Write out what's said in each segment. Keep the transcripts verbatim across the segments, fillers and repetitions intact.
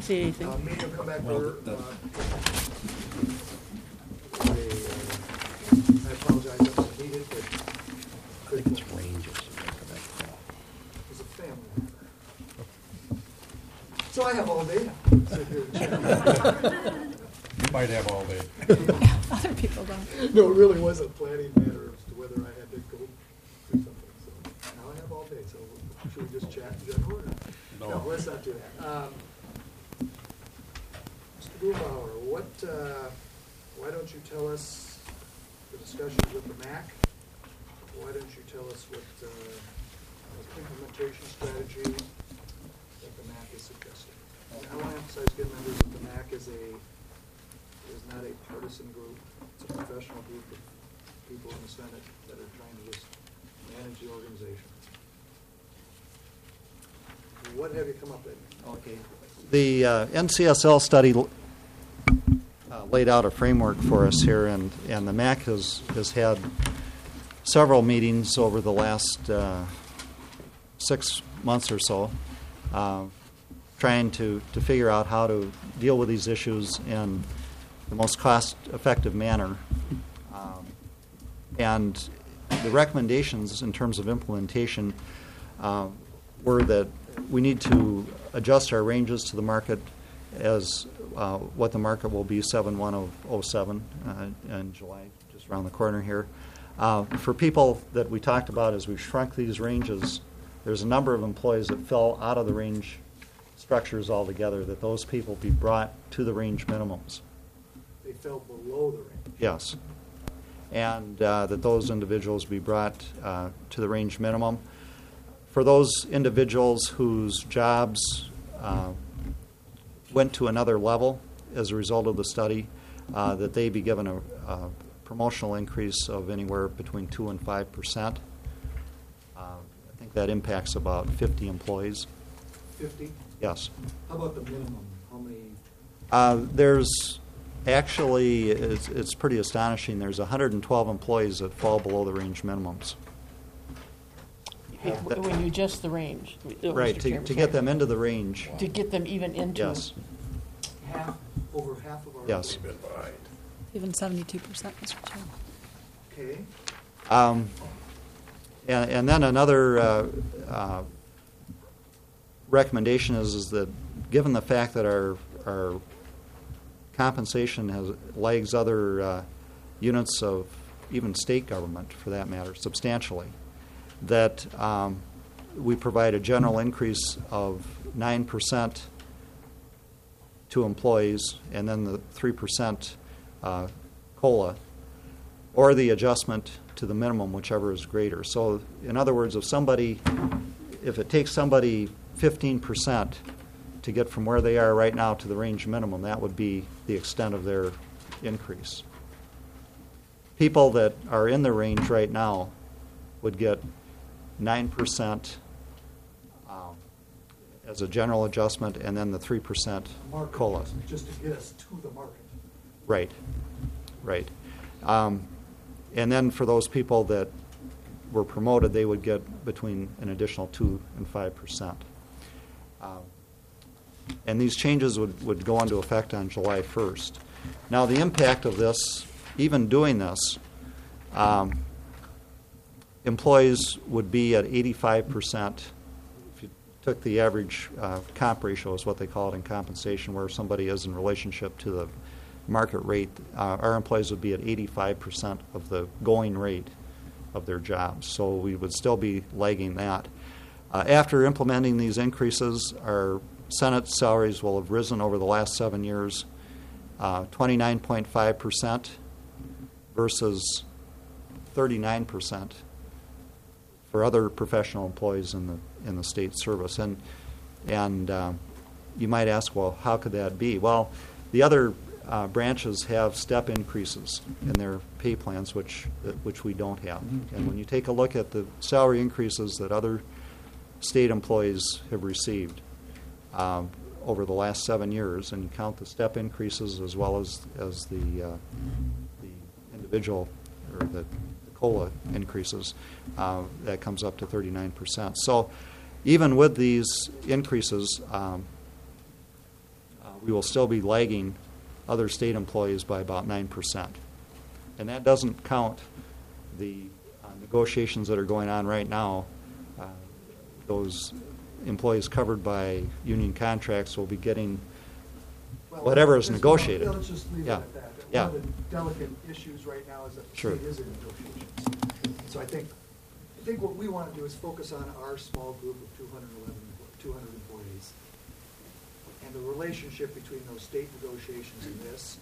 see anything. Uh, Maybe will come back Well, for, that- uh, they, uh, I apologize if I need it, but I think it's ranges. it's a family matter. So I have all day now. Sit here and chat. You might have all day. Other people don't. No, it really was a planning matter as to whether I had to go do something, so now I have all day, so should we just chat in general, or? No. No, let's not do that. Um, Mister Grubauer, what, uh, why don't you tell us the discussions with the M A C? Why don't you tell us what, uh, the implementation strategy that the M A C is suggesting? And I want to emphasize again, members, that the M A C is a, is not a partisan group. It's a professional group of people in the Senate that are trying to just manage the organization. What have you come up with? Okay. The uh, N C S L study uh, laid out a framework for us here, and, and the M A C has, has had several meetings over the last uh, six months or so, uh, trying to, to figure out how to deal with these issues in the most cost-effective manner. Um, and the recommendations in terms of implementation uh, were that we need to adjust our ranges to the market as uh, what the market will be seven one of oh seven uh, in July, just around the corner here. Uh, for people that we talked about as we shrunk these ranges, there's a number of employees that fell out of the range structures altogether, that those people be brought to the range minimums. They fell below the range. Yes. And uh, that those individuals be brought uh, to the range minimum. For those individuals whose jobs uh, went to another level as a result of the study, uh, that they be given a, a promotional increase of anywhere between two and five percent. Uh, I think that impacts about fifty employees. Fifty? Yes. How about the minimum? How many? Uh, there's actually, it's, it's pretty astonishing. There's one hundred twelve employees that fall below the range minimums. That- When you adjust the range. uh, Right, Mister to, Chairman, to get them into the range. To get them even into. Yes. Half, over half of our. Yes. Been behind. Even seventy-two percent, Mister Chairman. Okay. Um, and, and then another uh, uh, recommendation is, is that given the fact that our, our compensation has lags other uh, units of even state government, for that matter, substantially, that um, we provide a general increase of nine percent to employees, and then the three percent uh, COLA, or the adjustment to the minimum, whichever is greater. So, in other words, if somebody, if it takes somebody fifteen percent to get from where they are right now to the range minimum, that would be the extent of their increase. People that are in the range right now would get nine percent um, as a general adjustment, and then the three percent Market COLA. adjustment, just to get us to the market. Right, right. Um, and then for those people that were promoted, they would get between an additional two and five percent. Um, and these changes would, would go into effect on July first. Now, the impact of this, even doing this, um, employees would be at eighty-five percent. If you took the average uh, comp ratio, is what they call it in compensation, where somebody is in relationship to the market rate, uh, our employees would be at eighty-five percent of the going rate of their jobs. So we would still be lagging that. Uh, after implementing these increases, our Senate salaries will have risen over the last seven years uh, twenty-nine point five percent versus thirty-nine percent for other professional employees in the in the state service. And and uh, you might ask, well, how could that be? Well, the other uh, branches have step increases in their pay plans, which which we don't have. And when you take a look at the salary increases that other state employees have received um, over the last seven years, and you count the step increases as well as as the uh, the individual or the, the COLA increases, uh, that comes up to thirty-nine percent. So even with these increases, um, we will still be lagging other state employees by about nine percent. And that doesn't count the uh, negotiations that are going on right now. Uh, those employees covered by union contracts will be getting Well, whatever is let's- negotiated. Let's just leave it Yeah. at that. Yeah. One of the delicate issues right now is that the Sure. state is in negotiations. So I think, I think what we want to do is focus on our small group of two hundred eleven, two hundred employees. And the relationship between those state negotiations and this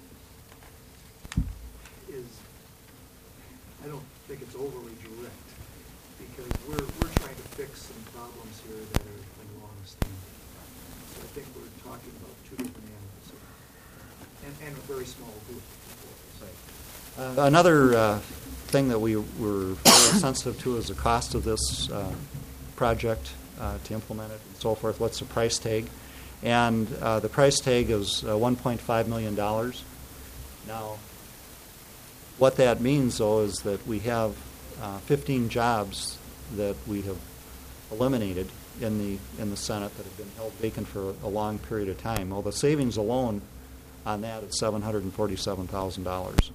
is, I don't think it's overly direct, because we're, we're trying to fix some problems here that are been long-standing. So I think we're talking about two different animals here, and, and a very small group of employees. Uh, Another uh, thing that we were very sensitive to is the cost of this uh, project uh, to implement it and so forth. What's the price tag? And uh, the price tag is uh, one point five million dollars. Now, what that means, though, is that we have uh, fifteen jobs that we have eliminated in the in the Senate that have been held vacant for a long period of time. Well, the savings alone on that is seven hundred forty-seven thousand dollars.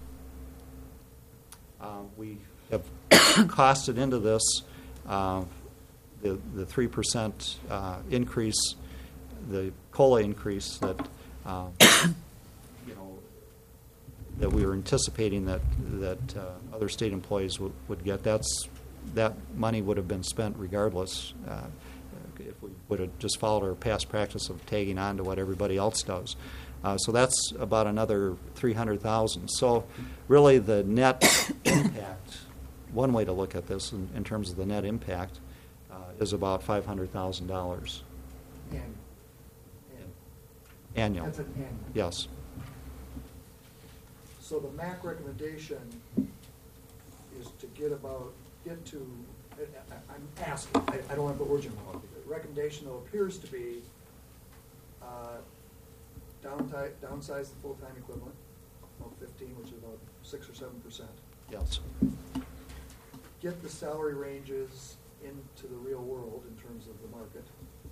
Uh, we have costed into this uh, the the three percent uh, increase, the COLA increase that uh, you know that we were anticipating that that uh, other state employees would, would get. That's that money would have been spent regardless uh, if we would have just followed our past practice of tagging on to what everybody else does. Uh, so that's about another three hundred thousand. So really the net impact, one way to look at this in, in terms of the net impact, uh, is about five hundred thousand dollars And, and annual. that's an annual. Yes. So the M A C recommendation is to get about, get to, I- I- I'm asking, I I don't want to put words in your mouth. The recommendation, though, appears to be uh, downti- downsize the full-time equivalent, about fifteen, which is about six or seven percent. Yes. Get the salary ranges into the real world in terms of the market.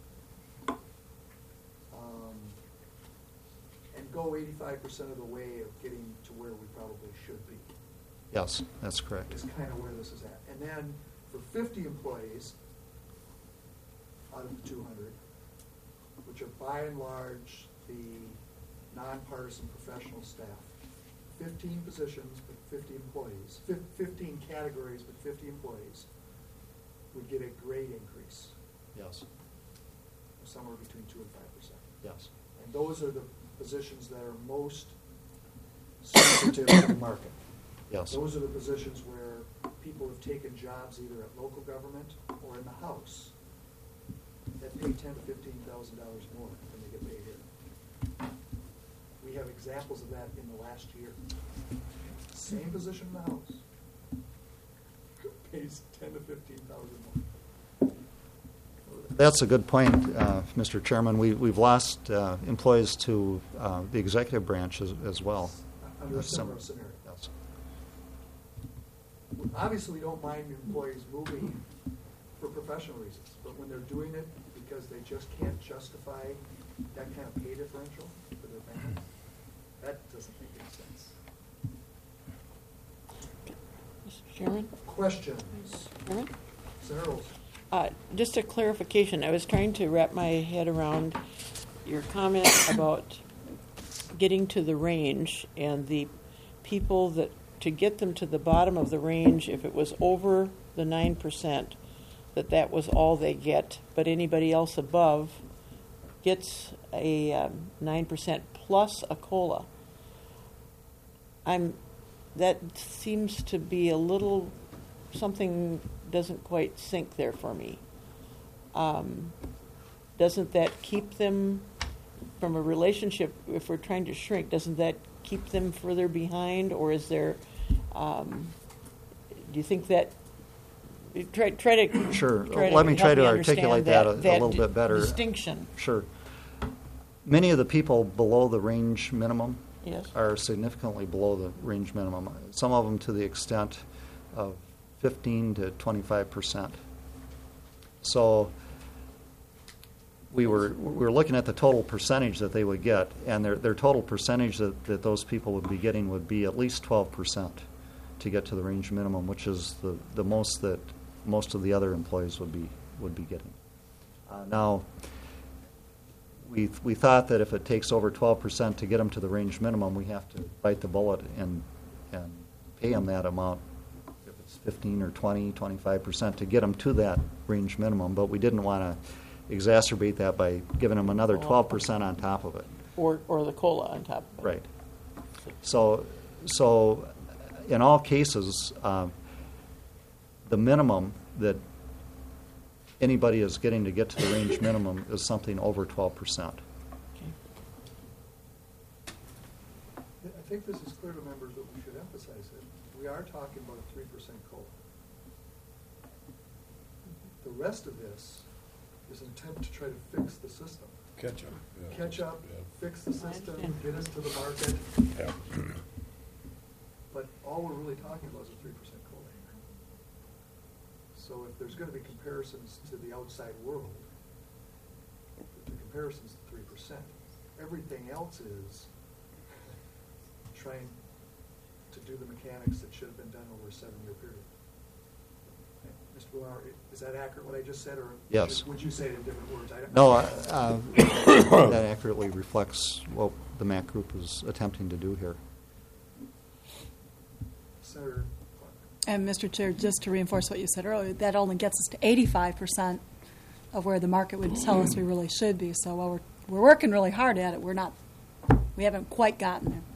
Um, And go eighty-five percent of the way of getting to where we probably should be. Yes, that's correct. Is kind of where this is at. And then for fifty employees out of the two hundred, which are by and large the nonpartisan professional staff, fifteen positions, but fifty employees, fif- fifteen categories, but fifty employees, would get a grade increase, Yes. of somewhere between two and five percent. Yes. And those are the positions that are most sensitive to the market. Yes. Those are the positions where people have taken jobs either at local government or in the House that pay ten to fifteen thousand dollars more than they get paid here. We have examples of that in the last year. Same position in the House pays ten to fifteen thousand more. That's a good point, uh, Mister Chairman. We, we've lost uh, employees to uh, the executive branch as, as well. Under a That's similar sim- scenario. Yes. Obviously, we don't mind employees moving for professional reasons, but when they're doing it because they just can't justify that kind of pay differential for their families, that doesn't make any sense. Mister Chairman? Questions? Chairman? Senator Olson? Uh, Just a clarification, I was trying to wrap my head around your comment about getting to the range and the people that, to get them to the bottom of the range, if it was over the nine percent, that that was all they get, but anybody else above gets a um, nine percent plus a COLA. I'm, that seems to be a little, something doesn't quite sync there for me. Um, doesn't that keep them from a relationship, if we're trying to shrink, doesn't that keep them further behind, or is there, um, do you think that, try, try to... Sure. Try Let me try help to understand articulate that a- a little di- bit better. distinction. Sure. Many of the people below the range minimum Yes. are significantly below the range minimum. Some of them to the extent of fifteen to twenty-five percent. So we were, we were looking at the total percentage that they would get, and their, their total percentage that, that those people would be getting would be at least twelve percent to get to the range minimum, which is the, the most that most of the other employees would be, would be getting. Uh, now, we, we thought that if it takes over twelve percent to get them to the range minimum, we have to bite the bullet and, and pay them that amount, if it's fifteen or twenty, twenty-five percent, to get them to that range minimum, but we didn't want to exacerbate that by giving them another twelve percent on top of it. Or, or the COLA on top of it. Right. So, so in all cases, um, the minimum that anybody is getting to get to the range minimum is something over twelve percent. Okay. I think this is clear to members, but we should emphasize it. We are talking about a three percent COLA. The rest of this is an attempt to try to fix the system. Catch up. yeah. Catch up, Yeah. fix the system, understand. get us to the market, Yeah. but all we're really talking about is a three percent COLA here. So if there's gonna be comparisons to the outside world, the comparison's to three percent. Everything else is trying to do the mechanics that should have been done over a seven-year period. Mister Blumenauer, is that accurate what I just said, or Yes. should- would you say it in different words? I don't No, uh, uh, that accurately reflects what the M A C group is attempting to do here. Senator Clark. And Mister Chair, just to reinforce what you said earlier, that only gets us to eighty-five percent of where the market would tell us we really should be. So while we're, we're working really hard at it, we're not, we haven't quite gotten there.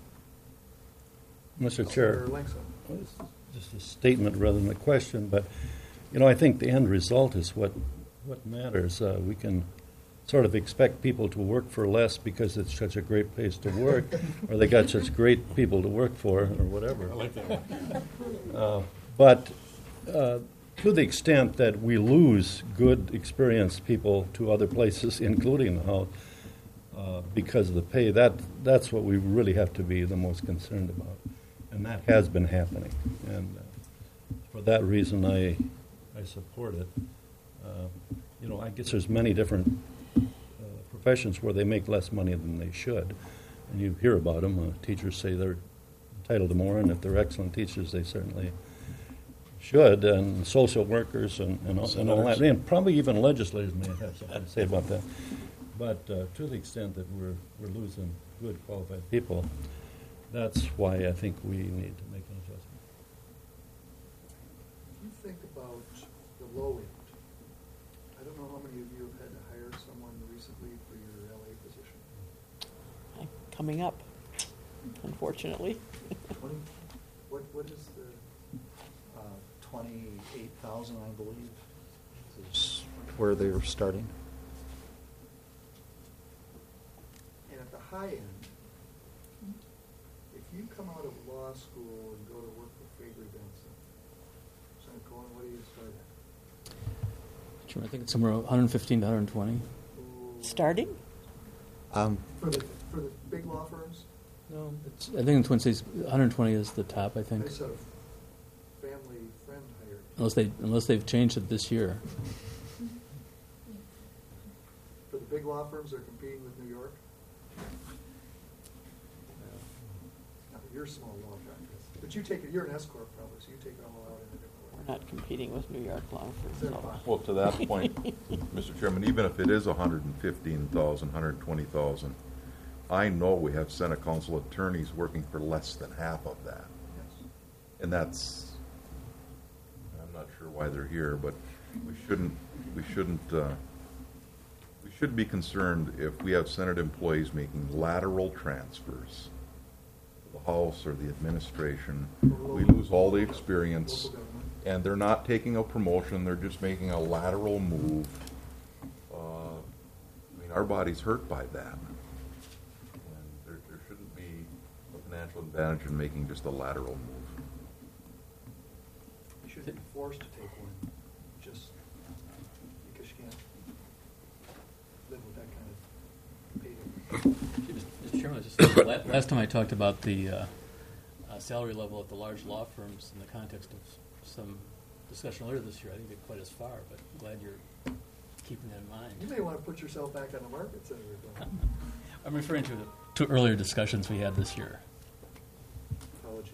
Mister Chair, Senator Langston. well, it's just a statement rather than a question, but, you know, I think the end result is what, what matters. Uh, we can sort of expect people to work for less because it's such a great place to work, or they got such great people to work for, or whatever. I like that one. Uh, But uh, to the extent that we lose good, experienced people to other places, including the House, uh, because of the pay, that that's what we really have to be the most concerned about. And that has been happening. And uh, for that reason, I I support it. Uh, you know, I guess there's many different uh, professions where they make less money than they should. And you hear about them. Uh, teachers say they're entitled to more, and if they're excellent teachers, they certainly should. And social workers and, and, all, and all that. And probably even legislators may have something to say about that. But uh, to the extent that we're, we're losing good, qualified people, that's why I think we need to make an adjustment. If you think about the low end, I don't know how many of you have had to hire someone recently for your L A position. I'm coming up, unfortunately. Twenty, what, what is the, Uh, twenty-eight thousand, I believe, is where they were starting. and at the high end, if you come out of law school and go to work for Faber Benson, Senator Cohen, what do you start at? Sure, I think it's somewhere one hundred fifteen to one hundred twenty. Ooh. Starting? Um, For the, for the big law firms? No, it's, I think in Twin Cities, one hundred twenty is the top. I think, I said a family friend hired. unless they unless they've changed it this year. For the big law firms, they're competing with New York? No, you're a small law practice. But you take it, you're an S corp probably, so you take it all out in a different way. We're not competing with New York law firms. Senator no. Fox. Well, to that point, Mister Chairman, even if it is one hundred fifteen thousand, one hundred twenty thousand, I know we have Senate Council attorneys working for less than half of that. Yes. And that's, I'm not sure why they're here, but we shouldn't, we shouldn't, uh, we should be concerned if we have Senate employees making lateral transfers to the House or the administration. We lose all the experience, Local government. and they're not taking a promotion, they're just making a lateral move. Uh, I mean, our body's hurt by that. And there, there shouldn't be a financial advantage in making just a lateral move. You shouldn't be forced to take one, just because you can't live with that kind of pay. Mister Chairman, just la- last time I talked about the uh, uh, salary level at the large law firms in the context of some discussion earlier this year. I didn't get quite as far, but I'm glad you're keeping that in mind. You may want to put yourself back on the market, Senator Glenn. I'm referring to, to earlier discussions we had this year. Apology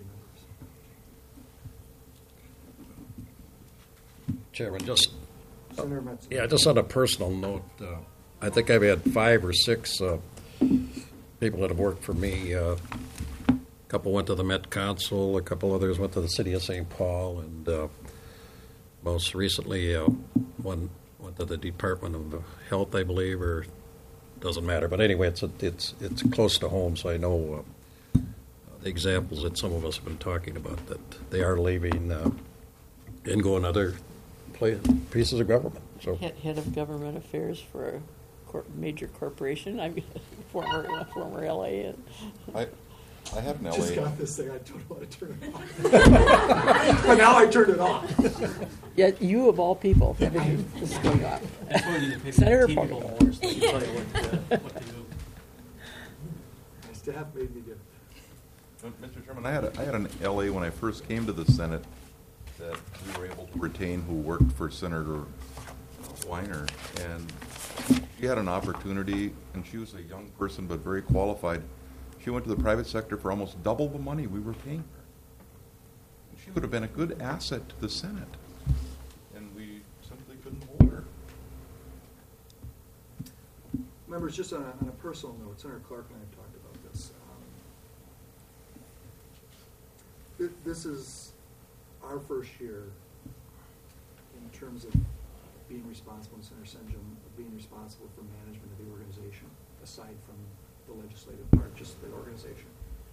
members. Chairman, just, Senator Metzer. yeah, just on a personal note, uh, I think I've had five or six uh, people that have worked for me. Uh, a couple went to the Met Council, a couple others went to the City of Saint Paul, and uh, most recently uh, one went to the Department of Health, I believe, or doesn't matter. But anyway, it's a, it's it's close to home, so I know uh, the examples that some of us have been talking about, that they are leaving uh, and going other pla- pieces of government. So Head, head of government affairs for a cor- major corporation. I'm former former L A. And I, I had an L Just A, got this thing, I don't want to turn it off. But now I turned it off. Yet you of all people, everything is going on. That's why we need to pay Senator T people Fogel. more so they can tell you what, uh, what to do. My staff made me give it. Mister Chairman, I had, a, I had an L A when I first came to the Senate that we were able to retain who worked for Senator Weiner, and she had an opportunity, and she was a young person but very qualified. She went to the private sector for almost double the money we were paying her. And she would have been a good asset to the Senate, and we simply couldn't hold her. Members, just on a, on a personal note, Senator Clark and I have talked about this. Um, th- this is our first year in terms of being responsible in Senator Senjum, of being responsible for management of the organization, aside from the legislative part, just the organization.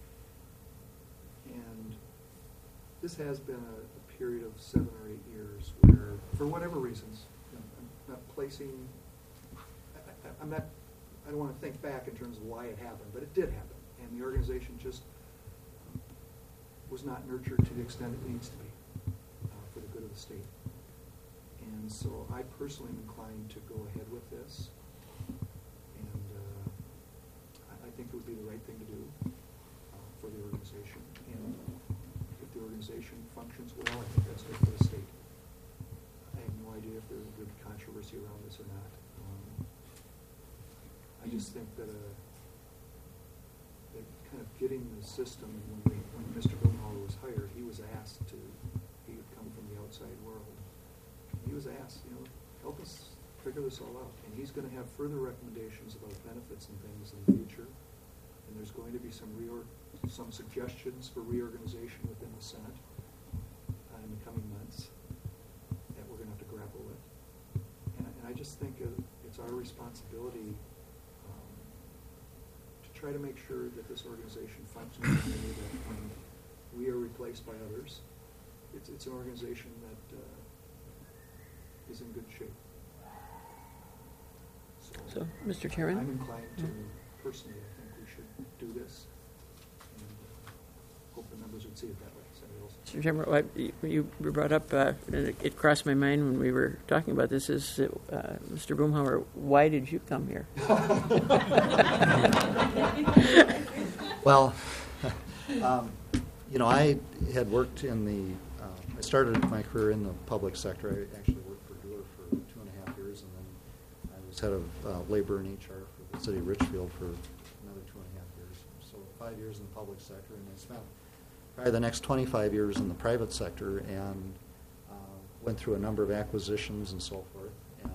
And this has been a, a period of seven or eight years where, for whatever reasons, you know, I'm not placing, I, I, I'm not, I don't want to think back in terms of why it happened, but it did happen. And the organization just was not nurtured to the extent it needs to be uh, for the good of the state. And so I personally am inclined to go ahead with this. And uh, I, I think it would be the right thing to do uh, for the organization. And if the organization functions well, I think that's good for the state. I have no idea if there would be controversy around this or not. Um, I just think that, uh, that kind of getting the system, when, we, when Mister Blumenauer was hired, he was asked to, he had come from the outside world. He was asked, you know, help us figure this all out. And he's going to have further recommendations about benefits and things in the future. And there's going to be some reor- some suggestions for reorganization within the Senate uh, in the coming months that we're going to have to grapple with. And, and I just think uh, it's our responsibility um, to try to make sure that this organization functions in a way that when we are replaced by others, it's, it's an organization that uh, is in good shape. So, So, Mister Chairman? I'm inclined to, personally, I think we should do this, and uh, hope the members would see it that way. Senator Olson. Mister Chairman, what you you brought up, uh, and it, it crossed my mind when we were talking about this, is uh, Mister Boomhauer, why did you come here? Well, um, you know, I had worked in the, uh, I started my career in the public sector. I actually worked for Doer for two and a half years, and then I was head of uh, labor and H R for the city of Richfield for another two and a half years. So five years in the public sector, and I spent probably the next twenty-five years in the private sector, and uh, went through a number of acquisitions and so forth. And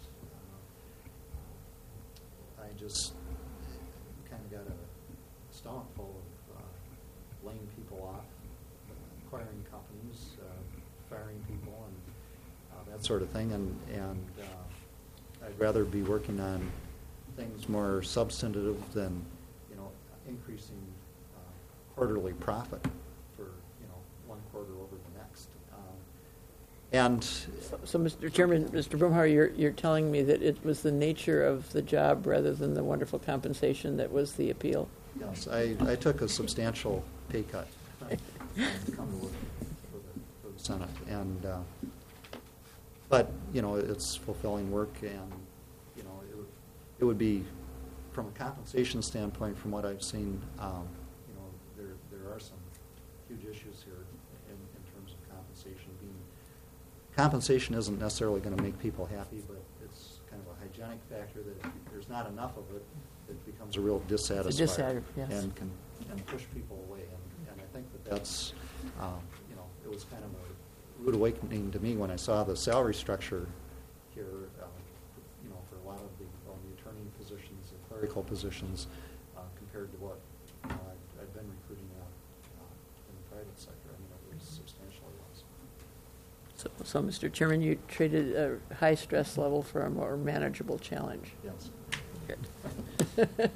uh, I just kind of got a stomach full of uh, laying people off, acquiring companies, uh, firing people, and uh, that sort of thing. And, and uh, I'd rather be working on things more substantive than, you know, increasing uh, quarterly profit for, you know, one quarter over the next. Um, and So, Mister Chairman, Mister Boomhauer, you're, you're telling me that it was the nature of the job rather than the wonderful compensation that was the appeal? yes, I, I took a substantial pay cut to come to work for the, for the Senate. And, uh, but, you know, it's fulfilling work, and, you know, it, would- it would be, from a compensation standpoint, from what I've seen, um, you know, there, there are some huge issues here in, in terms of compensation. Being, compensation isn't necessarily going to make people happy, but it's kind of a hygienic factor that if there's not enough of it, it becomes a real dissatisfier. dissatisfier, yes. And can, and push people away. And, and I think that that's, um, you know, it was kind of a rude awakening to me when I saw the salary structure here, uh, you know, for a lot of the, well, the attorney positions, the clerical positions, uh, compared to what you know, I've, I've been recruiting uh, uh, in the private sector. I mean, it was substantially less. So, so, Mister Chairman, you traded a high stress level for a more manageable challenge. Yes. Good.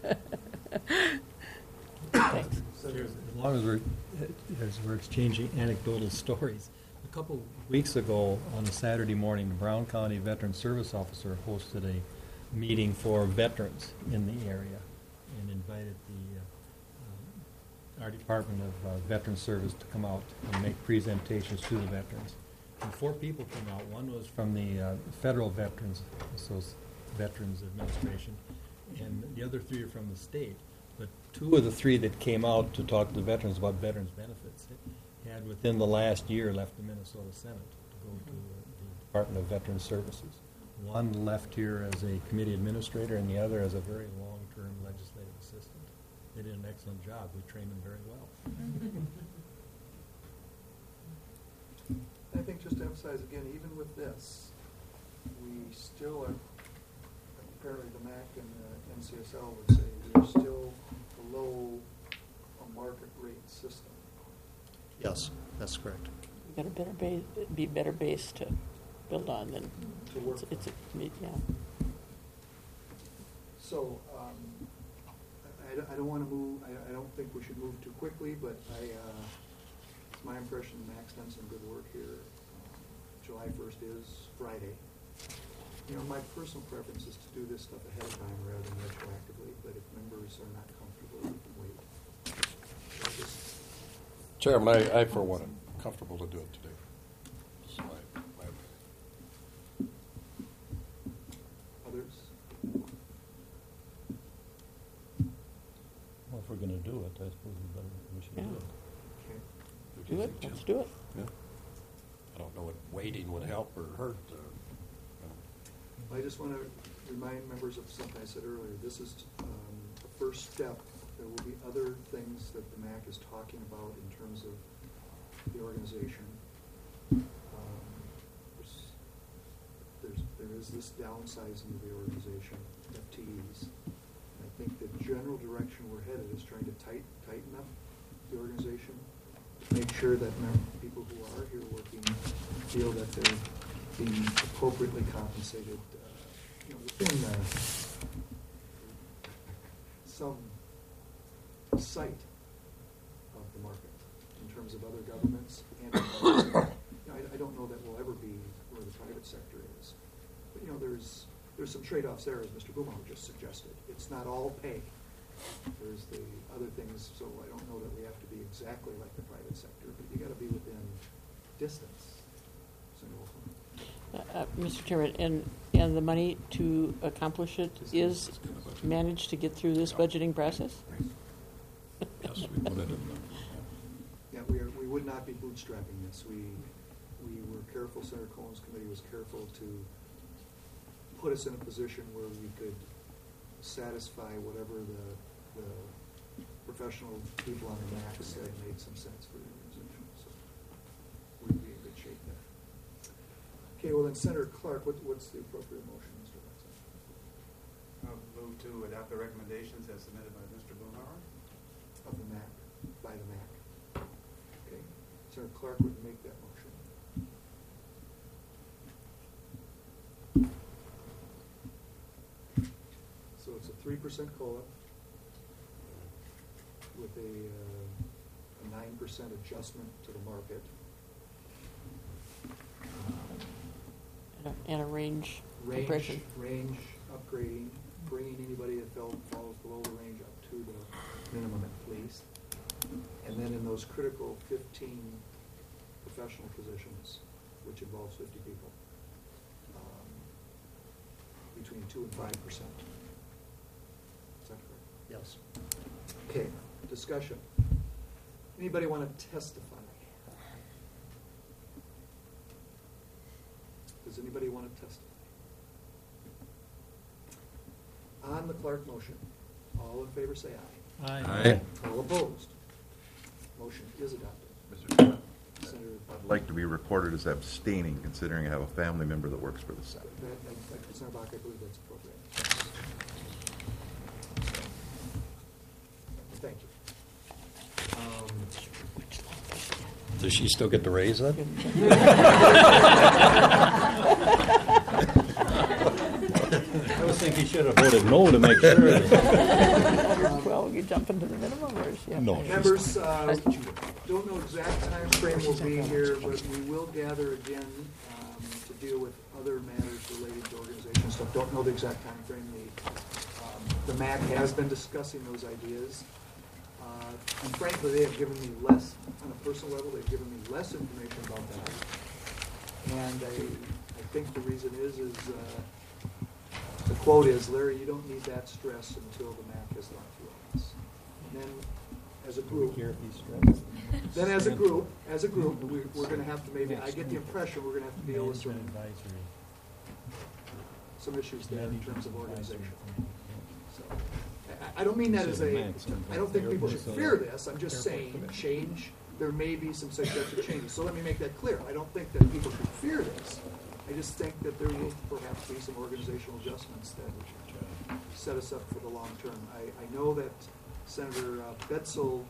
Thanks. As long as we're, as we're exchanging anecdotal stories, a couple weeks ago on a Saturday morning, the Brown County Veteran Service Officer hosted a meeting for veterans in the area and invited the, uh, um, our Department of uh, Veteran Service to come out and make presentations to the veterans. And four people came out. One was from the uh, Federal Veterans Associ- Veterans Administration, and the other three are from the state. But two of the three that came out to talk to the veterans about veterans benefits had within the last year left the Minnesota Senate to go to uh, the Department of Veteran Services. One left here as a committee administrator and the other as a very long-term legislative assistant. They did an excellent job. We trained them very well. I think just to emphasize again, even with this, we still are, apparently the M A C and the N C S L would say, we're still below a market rate system. Yes, that's correct. Got a better base, be better base to build on than To work it's, it's a, yeah. So, um, I, I don't- I don't want to move, I, I don't think we should move too quickly, but I, uh, it's my impression Mac's done some good work here. Um, July first is Friday. You know, my personal preference is to do this stuff ahead of time rather than retroactively, but if members are not comfortable, we can wait. So just- Chairman, I, I for one am comfortable to do it today. That's my, my opinion. Others? Well, if we're going to do it, I suppose we better, we should do Yeah. it. Okay. Do it, let's do it. Yeah. I don't know what waiting would help or hurt. Uh, you know. I just want to remind members of something I said earlier. This is um, the first step. There will be other things that the M A C is talking about in terms of the organization. Um, there's, there's, there is this downsizing of the organization, F T Es. I think the general direction we're headed is trying to tight, tighten up the organization, make sure that mem- people who are here working feel that they're being appropriately compensated, uh, you know, within uh, some sight of the market in terms of other governments. And you know, I, I don't know that we'll ever be where the private sector is, but you know, there's there's some trade-offs there, as Mister Boomhauer just suggested. It's not all pay. There's the other things, so I don't know that we have to be exactly like the private sector, but you got to be within distance. Senator Wolfman. Uh, uh, Mister Chairman, and, and the money to accomplish it is managed to get through this budgeting process? Yes, we put it in the. Yeah, we are, we would not be bootstrapping this. We, we were careful, Senator Cohen's committee was careful to put us in a position where we could satisfy whatever the, the professional people on the M A C said made some sense for the organization. So we'd be in good shape there. Okay, well then, Senator Clark, what, what's the appropriate motion, Mister Watson? I'll move to adopt the recommendations as submitted by Mister Boomhauer. Of the M A C, by the M A C. Okay, Senator Clark would make that motion. So it's a three percent COLA with a, uh, a nine percent adjustment to the market. And a, and a range Range, compression? range upgrading, bringing anybody that fell, falls below the range up to the minimum at least. And then in those critical fifteen professional positions, which involves fifty people, um, between two and five percent. Is that correct? Yes. Okay, discussion. Anybody want to testify? Does anybody want to testify? On the Clark motion, all in favor say aye. Aye. All opposed? Motion is adopted. Mister Chairman, Senator, I'd like to be recorded as abstaining, considering I have a family member that works for the Senate. that, that- Senator Bach, I believe that's appropriate. Thank you. Um, Does she still get the raise then? I was thinking he should have voted no to make sure. that- Well, you jump into the minimum, or is she? No. Members, uh, don't know exact time frame we'll be here, but we will gather again um, to deal with other matters related to organization stuff. Don't know the exact time frame. The, um, the M A C has been discussing those ideas. Uh, and frankly, they have given me less, on a personal level, they've given me less information about that. And I, I think the reason is, is uh, the quote is, Larry, you don't need that stress until the M A C has gone through all this. And then, as a group, Care if he's stressed. then as a group, as a group, we, we're gonna have to maybe, I get the impression we're gonna have to deal with some, Management advisory. some issues there in terms of organization. Advisory. So, I, I don't mean that as a, I don't think people should fear this, I'm just saying, change, there may be some suggested changes. So let me make that clear, I don't think that people should fear this. I just think that there will perhaps be some organizational adjustments that set us up for the long term. I, I know that Senator uh, Betzel,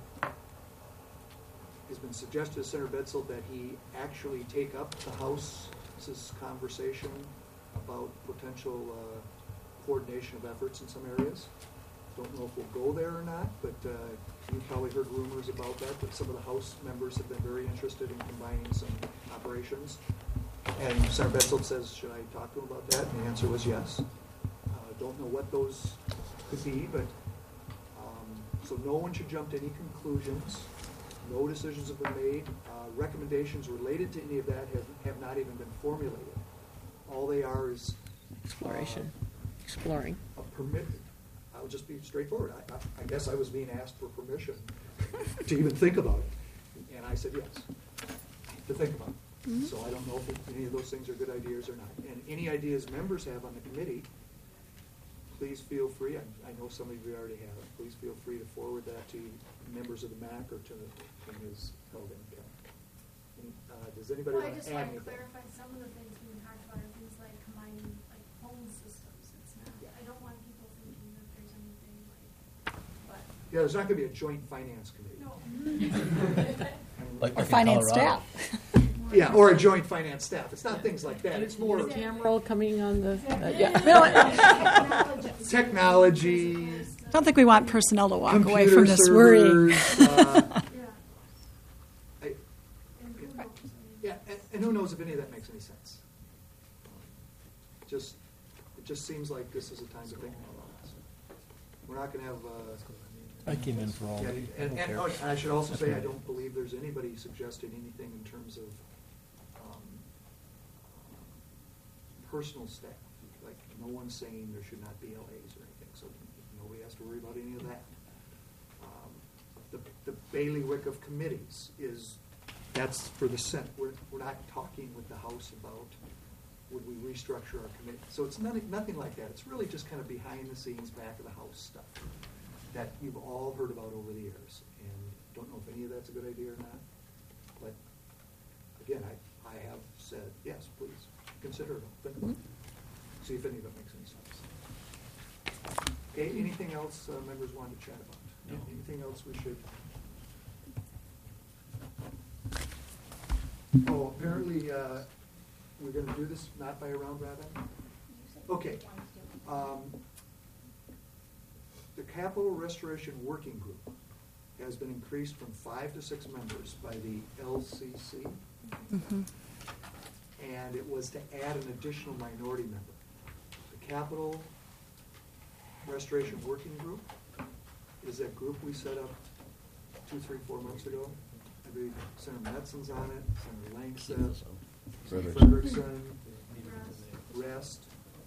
has been suggested to Senator Betzel that he actually take up the House's conversation about potential uh, coordination of efforts in some areas. Don't know if we'll go there or not, but uh, you probably heard rumors about that, that some of the House members have been very interested in combining some operations. And Senator Betzel says, should I talk to him about that? And the answer was yes. Uh, don't know what those could be, but, um, so no one should jump to any conclusions. No decisions have been made. Uh, recommendations related to any of that have, have not even been formulated. All they are is Exploration, exploring. uh, a permit. I'll just be straightforward. I, I, I guess I was being asked for permission to even think about it, and I said yes, to think about it. So I don't know if any of those things are good ideas or not. And any ideas members have on the committee, please feel free. I, I know some of you already have it. Please feel free to forward that to members of the M A C or to, to Miz Helden. And, uh, does anybody Well, I want just to add want to anything? clarify, some of the things we talked about are things like combining like phone systems. It's not, Yeah. I don't want people thinking that there's anything like, but, Yeah, there's not going to be a joint finance committee. no. Like Or in finance Colorado. staff. Yeah, or a joint finance staff. It's not things like that. It's more Camera coming on the, uh, yeah. Technologies. technology, I don't think we want personnel to walk away computer from this worrying. servers. uh, Yeah. I- And Google. Yeah, and, and who knows if any of that makes any sense. Just, it just seems like this is a time to think about all this. We're not gonna have, uh, I came in for all. yeah, of it. I and, don't and care. oh, and I should also say, I don't believe there's anybody suggesting anything in terms of, um, personal staff. Like, no one's saying there should not be L As or anything, so nobody has to worry about any of that. Um, The, the bailiwick of committees is, that's for the Senate. We're, we're not talking with the House about, would we restructure our committee? So it's nothing, nothing like that. It's really just kind of behind the scenes, back of the house stuff that you've all heard about over the years. And don't know if any of that's a good idea or not. But again, I, I have said, yes, please, consider it, think about it. See if any of it makes any sense. Okay, anything else uh, members want to chat about? No. Anything else we should? Oh, apparently, uh, we're gonna do this not by a round robin? Okay. Um, The Capital Restoration Working Group has been increased from five to six members by the L C C. Mhm. And it was to add an additional minority member. The Capital Restoration Working Group is that group we set up two, three, four months ago. I believe Senator Metzon's on it, Senator Langseth, Senator Frederickson, Rest.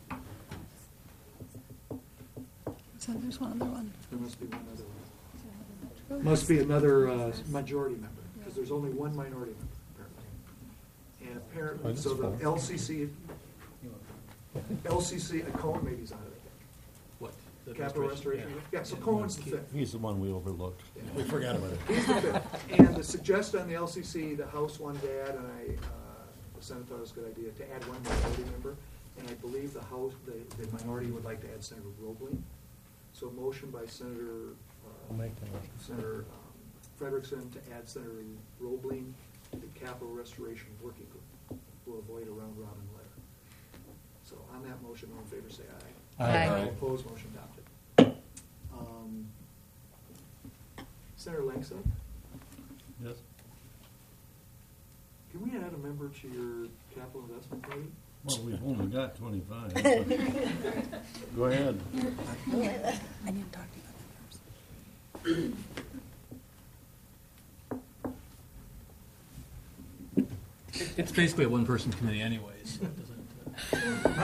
So there's one other one. There must be one other one. Must be another uh, majority member, because there's only one minority member, apparently. And apparently, so the L C C, L C C, a Cohen maybe is on it, I think. What? the Capital restoration, restoration, yeah, so Cohen's the fifth. He's the one we overlooked. We forgot about it. He's the fifth. And to suggest on the L C C, the House wanted to add, and I, uh, the Senate thought it was a good idea, to add one minority member. And I believe the House, the, the minority would like to add Senator Roebling. So motion by Senator, uh, I'll make the motion. Senator um, Frederickson to add Senator Roebling to the Capital Restoration Working Group. We'll avoid a round robin letter. So on that motion, all in favor say aye. Aye. All opposed, motion adopted. Um, Senator Langston, Yes? can we add a member to your capital investment committee? Well, we've only got twenty-five. Go ahead. I need to talk to you about that first. It's basically a one-person committee anyways, so it doesn't.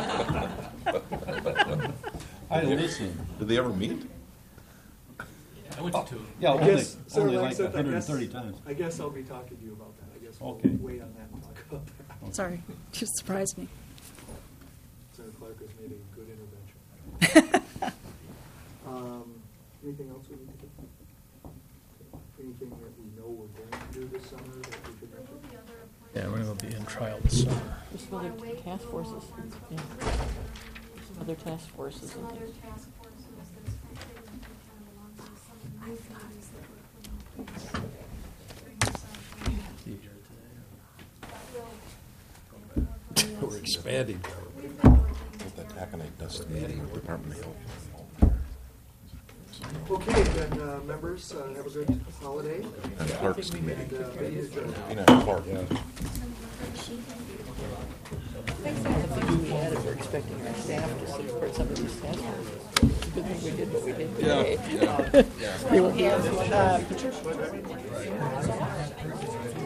uh, I listen. Did they ever meet? I went to two. Yeah, I only, guess, Senator only like Langston, I one hundred guess- thirty times. I guess I'll be talking to you about that. I guess we'll Okay. wait on that and talk about that. Sorry, you surprised me. Senator Clark has made a good intervention. Um, anything else we need to do? Anything that we know we're going to do this summer that we could There will mention? be other appointments. Yeah, we're going to be in trial this summer. There's some other task forces. Yeah. Some other task forces. Some other task forces that's kind of kind of along with some of the new committees that we're putting in place. Bring this up. See you here today. That will- We're expanding. We've been working. What that taconite does to the Department of Health. Okay, then, uh, members, uh, have a good holiday. And Clerk's Committee. And, uh, meeting adjourned. Ina Clark. I think we had it, we're expecting our staff to support some of these task forces. Good thing we did what we did today. Yeah, yeah, yeah. They were here. Uh, Patricia.